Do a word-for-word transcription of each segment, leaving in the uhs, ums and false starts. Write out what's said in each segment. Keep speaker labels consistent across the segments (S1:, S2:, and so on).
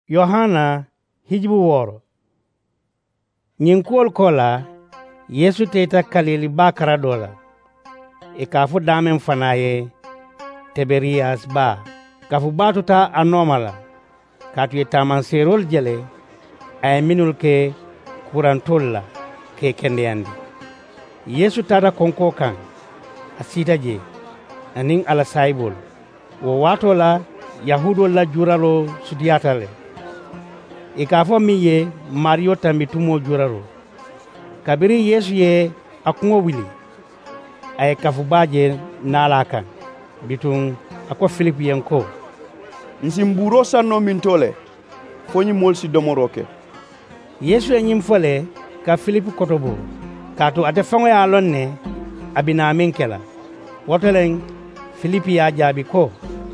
S1: Yohana hijibu woro. Nyinkol kola Yesu teta kalili bakara dola. E kafu damen fanaye Tiberias ba. Kafu batuta anomala. Katu ye taman serol jele ay minul ke kurantolla ke kendeyandi. Yesu tada konko kan asita je aning ala saibol. Wo wato la Yahudo la juralo sudiyatale. E ka fo mi ye Mario tambi tumo juraro. Kabiri Yesu ye akungo wili. Ay kafu baje nala kan. Bitun ako Philip yenko.
S2: Nsimburo sanno mintole. Fonyi molsi domoroke.
S1: Yesu enyim fole ka Philip kotobo. Kato ate fango ya lonne abina minkela. Wotelen Philip ya jabi ko.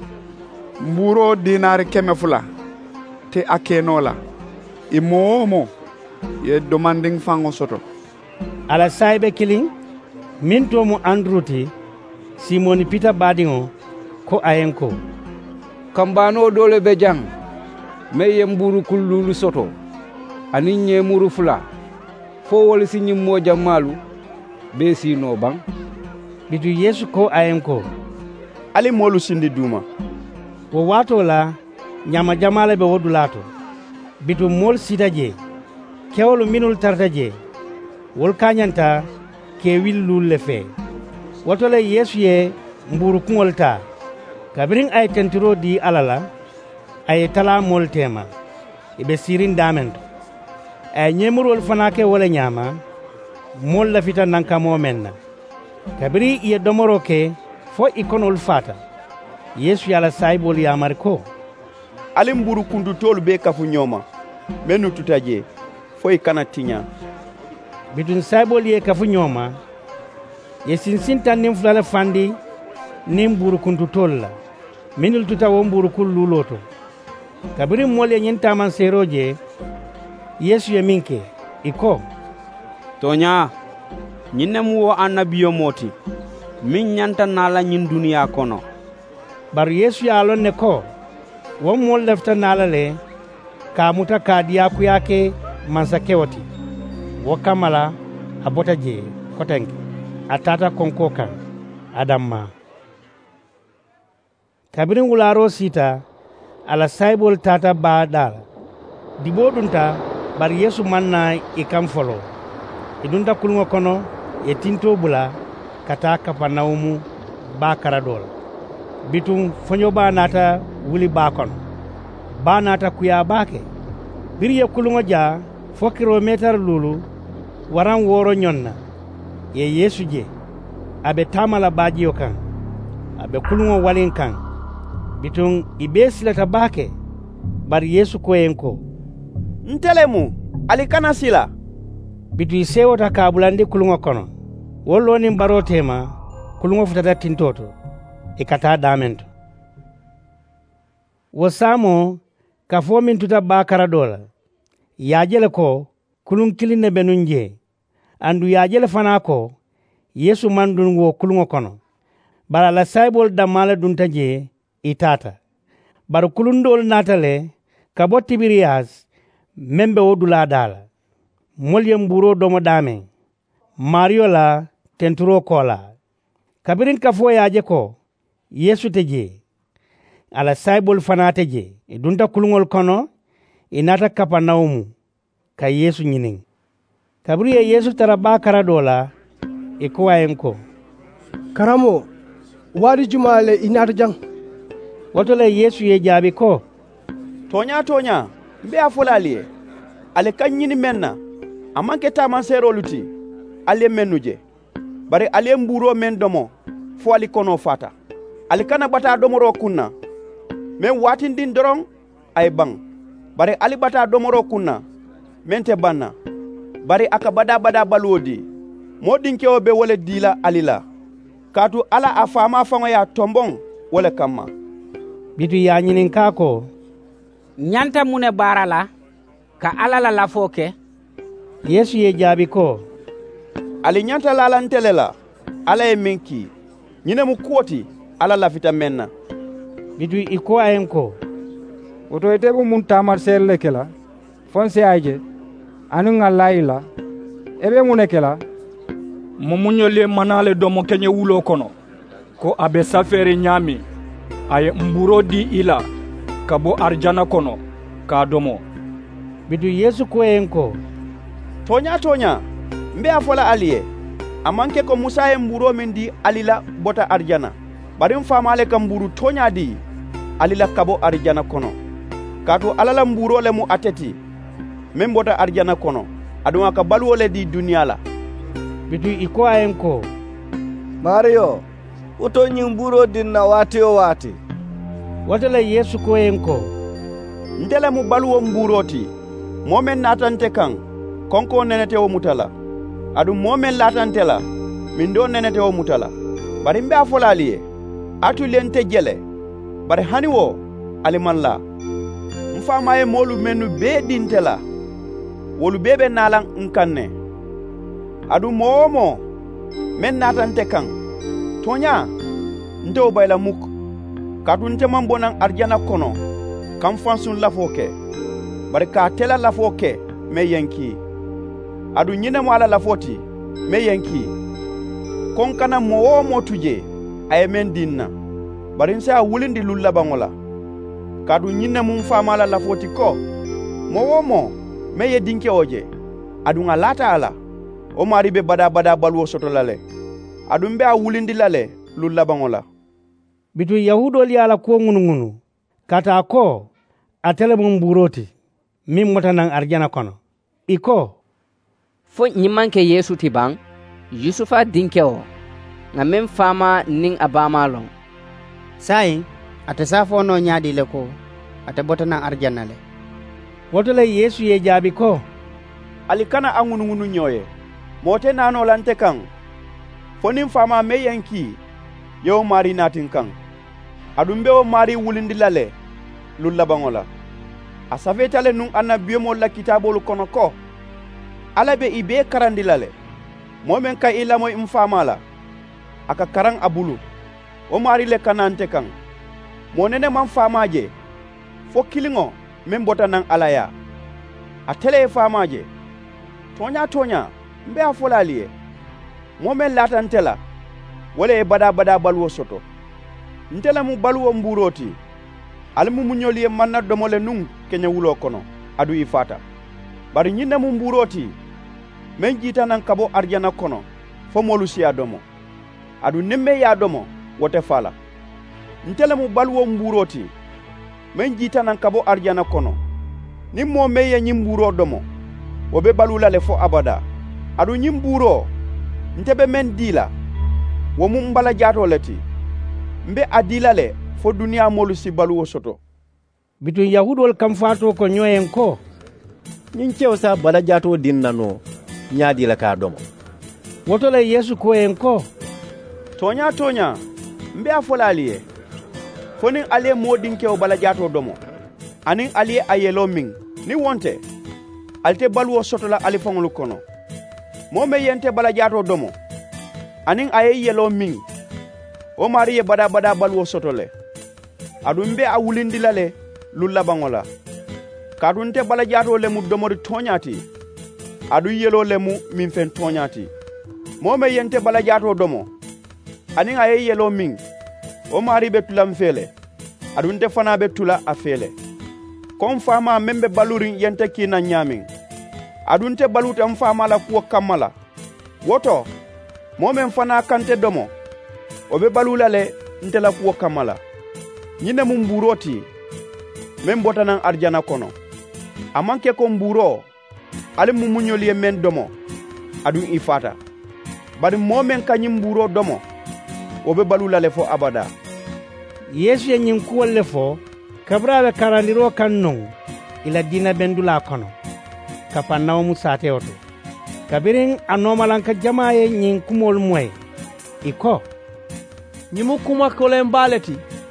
S3: Mburo dinari keme fula te akenola imomo ye demanding fango soto
S1: ala saibe killing minto mu andruti Simoni Peter badingo ko ayenko
S4: kambano dole be jang meye mburu kullulu soto aninye muru fula fo wol sinyi moja malu be sino bang
S1: bitu Yesu ko ayenko
S2: ali molu sindi duma.
S1: Wo wato la nyama jamale be wodulato bitu mol sitaje kewlu minul tartaje wol kanyanta ke willul le fe woto le Yesu ye mburu kungolta kabirin ay tentiro di alala ay tala mol tema ibe sirin damento ay nyemurol fanake wala nyama mol la fita nanka momenna kabiri ye domoro ke fo ikonol fata Yesu yala saibol ya marko
S2: ali mburu kundu tolu be kafu nyoma menu tutaje foi kana tinya
S1: bitun saibol ye kafu nyoma ye sinsinta nim fulala fandi nim mburu kundu tolla minul tuta wo mburu kullu loto kabiri mole nyinta man seroje Yesu ye minke iko
S4: tonya nyinne mu wo annabiyo moti min nyanta nala nyin duniya kono bar
S1: Yesu ya lonne ko won mol lefta nalale ka muta ka diya ku yake mansa kewoti wo kamala abota je kotenki atata konko kan adamma kabirin wularo sita ala saibol tata ba dal dibodunta bar Yesu manna e kam folo idunta kulungo kono e tinto bula kata Kapanaumu ba karadola bitum fonyo ba nata wuli ba kono ba nata kuya bake biriye kulungo ja fo kilometer lulu waran woro nyonna ye Yesu je abe tamala bajiyo kan abe kulungo walin kan bitum ibe silata bake bar Yesu ko enko
S2: ntelemu ali kana sila
S1: bitu sewota kabulandi kulungo kono wollo ni barotema kulungo futata tintoto e kata damento wo samo ka fo min tuta bakara dola yajele ko kulun kilinne benunje andu yajele fana ko Yesu mandun wo kulungo kono bara la saibol damala dunta je itata bar kulundol natale ka bo Tiberias membe wodula dala molyem buro domo dame Mario la tenturo kola kabirin ka fo yaje ko Yesu teje ala saibol fanate je e dunta kulungol kono inata Kapanaumu ka Yesu nyinin kabri ye Yesu tara bakara dola e ko wayenko
S5: karamo wadi jumale inata jang
S1: woto le Yesu ye jabi ko
S2: tonya tonya be afulali ale kanyini menna amanke taman seroluti ale menuje bare ale mburo men domo fo ali kono fata ali kana bata domoro kunna men watin din dorong ay bang bare ali bata domoro kunna mente banna bare aka bada bada balodi modin kewo be wole dila alila katu ala afama fango ya tombong wole kamma
S1: bitu ya nyinin kako
S6: nyanta mune barala ka ala la lafoke
S1: Yesu ye jabi ko
S2: ali nyanta lalantelela ala e minki nyine mu koti ala lafita menna
S1: bitu iko ayenko
S4: woto ite be mun tamar serle kela fonse aje anu ngalaila ebe mun kela
S7: mo munyole manale domo kenye wulo kono ko abe safere nyami ay mburo di ila kabo arjana kono ka domo.
S1: Bitu Yesu ko enko
S2: tonya tonya mbe afola aliye amanke ko Musa e mburo min di alila bota arjana barim famale kam mburu tonya di alila kabo arjana kono kato alala mburo le mu ateti men bota arjana kono aduma ka balwole di dunia la.
S1: Bitu iko enko
S8: Mario uto nyimburo dinna wati o wati
S1: watala Yesu ko enko
S2: ndele mu balwo mburoti momen natante kan konko nenete o mutala adu momen latante la min do nenete o mutala bari mbe afolaliye atu lente jele bari hani wo aliman la mfama e molu menu be dintela wolu bebe nalan nkanne adu momo men natante kan tonya nte o bayla muk kadu nte man bonan arjana kono kam fansun lafoke bari ka tela lafoke me yanki adu nyine mo ala lafoti me yanki kon kana mo mo tuje ay men dinna bari nsa wulindi lulla bangola kadu nyine mum fama ala lafoti ko mo mo me ye dinke oje adu ngalata ala o mari be bada bada balwo soto lale adu mbe a wulindi lale lulla bangola.
S1: Bitu Yahudol yala ko ngunu ngunu kata ko atele mum buroti min mota nan arjana kono iko
S9: fo nyimanke Yesu tibang Yusufa dinke o nga men fama ning abama long
S6: sai ate safo no nyaadi le ko ate bota nan arjana le
S1: wotole Yesu ye jabi ko
S2: alikana angunu ngunu nyoye mote nano lante kan fonin fama me yanki yo mari natin kan adumbe o mari wulindi lale lulla bangola asafetale nun annabiyo mo la kitabol kono ko alabe ibe karandi lale momen ka ilamo imfamala aka karang abulu o mari le kanante kan monene man famaje fo kilingo men bota nan alaya atele famaje tonya tonya mbe afolaliye momen latantela wala bada bada balwo soto ntela mu balwo mburoti almu munyoli manna domole nun kenya wulo kono adu ifata bari nyinna mu mburoti men jita nan kabo arjana kono fo molu siya domo adu nemme ya domo wote fala ntela mu balwo mburoti men jita nan kabo arjana kono ni mo meye nyimburo domo obe balula le fo abada adu nyimburo ntebe men dila wo mum bala jato leti mbe adila le fo dunia molu si balu soto.
S1: Bitu Yahudol kam fato ko nyoyen ko
S8: nyin cewsa bala jato dinnano nyaadi la ka domo
S1: wotole Yesu ko en ko
S2: tonya tonya mbe afolaliye fonin ale modin ke o bala jato domo anin ali ayelo min ni wonte alte balu soto la ali fonglu kono mo me yente bala jato domo anin aye yelo min o mari ye bada bada balwo sotole adumbe a wulindi lale lulla bangola kadunte bala jato le mu domori tonyati adu yelo le mu min fen tonyati mo me yente bala jato domo anin aye yelo min o mari be tulam fele adunte fana be tula a fele kon fama membe balurin yente kina nyamin adunte baluta mfama la kuwa kamala woto momen fana kante domo obe balula le ntela kuwa kamala nyine mu mburoti men bota nan arjana kono amanke ko mburo ale mu munyoli men domo adu ifata bari momen kanyi mburo domo obe balula le fo abada.
S1: Yesu ye nyin kuwol le fo kabrabe karandiro kannon ila dina bendula kono kapannawo musate oto kabirin anomalanka jamaye nyin kumol moy iko
S5: nyimu kuma kolen baleti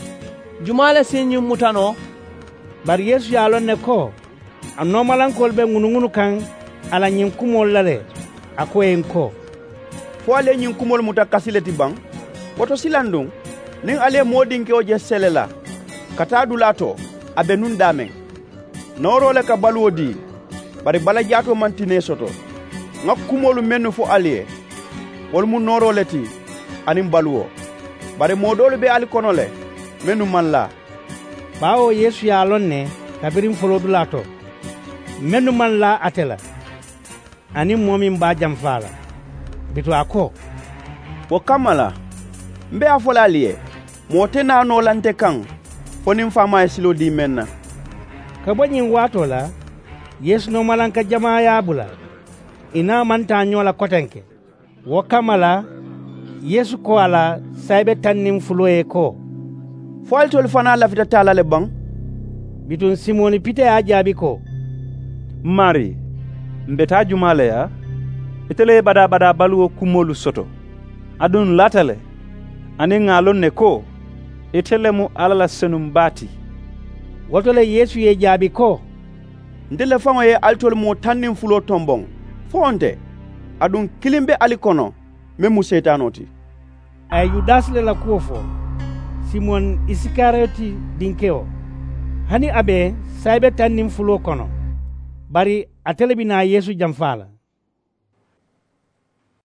S5: jumale sin nyum mutano
S1: bar Yesu ya lon ne ko anomalankol be ngunu kan ala nyin kumol lale ako en ko
S2: fo ale nyin kumol muta kasileti bang woto silandung ning ale modin ke oje selela kata dulato abe nun damen norole ka baluwo di bari bala jaato mantine soto nga kumolu mennu fo aliye wol mu norole ti anim baluwo bari modolu be ali kono le mennu man la
S1: bawo yesu ya lonne kabirim folo dulato mennu man la atela anim momin ba jam fala bitu ako
S2: wo kamala mbe afola aliye mote na no lante kan fonim fama silo di menna
S1: ka bonyin wato la yesu no malanka jamaa ya bula ina manta nyola kotenke wo kamala yesu ko ala saybe tannim fuloye ko
S2: foaltol fana la fita tala le bang
S1: bitun simoni pite ajabi ko
S10: mari mbeta jumale ya itele bada bada baluwo kumolu soto adun latale ani ngalon ne ko itele mu alala senum bati
S1: wotole yesu ye jabi ko
S2: ndele fango ye altol mo tannim fulo tombong fonte adun kilimbe ali kono memu setanoti
S1: ay yudas le la kuofo simon isikarioti dinkeo hani abe saybe tannim fulo kono bari atele bina yesu jamfala